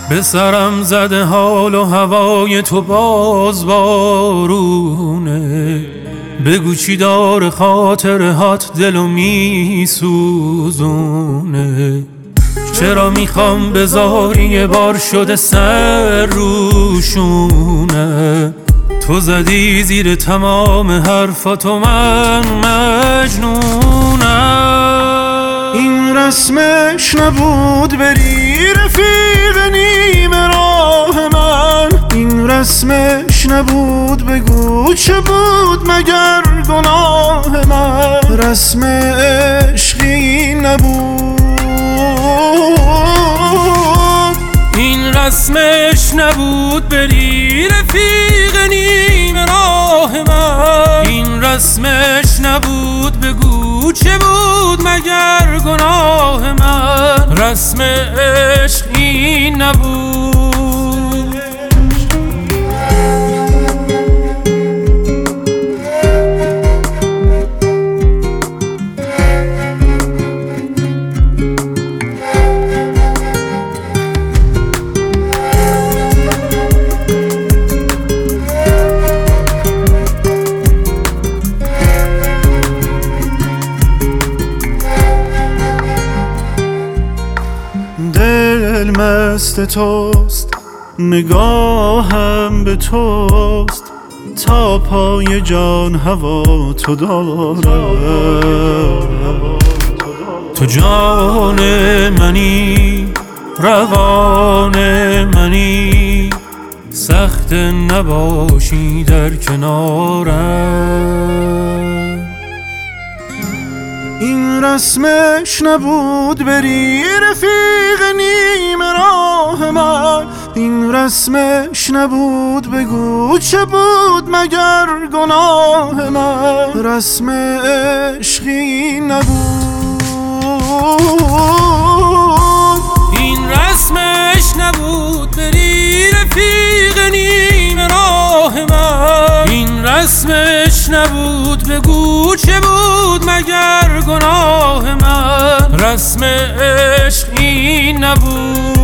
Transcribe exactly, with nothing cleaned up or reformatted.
به سرم زده حال و هوای تو باز بارونه. بگو چی داره خاطرهات دلو می سوزونه. چرا میخوام بذاری یه بار شده سر روشونه. تو زدی زیر تمام حرفاتو من مجنونم. این رسمش نبود بری رفیق نیم راه من. این رسمش نبود بگو چه بود مگر گناه من. رسم عشقی نبود. این رسمش نبود بری رفیق نیم راه من. این رسمش نبود بگو چه بود مگر گناه من. رسم عشق این نبود. دل مست توست، نگاهم به توست، تا پای جان هوا تو دارم. تو جان منی، روان منی، سخت نباشی در کنارم. این رسمش نبود بری رفیق نیم راه من. این رسمش نبود بگو چه بود مگر گناه من. رسم عشقی نبود. این رسمش نبود بری رفیق نیم راه من. این رسمش نبود بگو چه بود مگر گناه من. رسم عشق این نبود.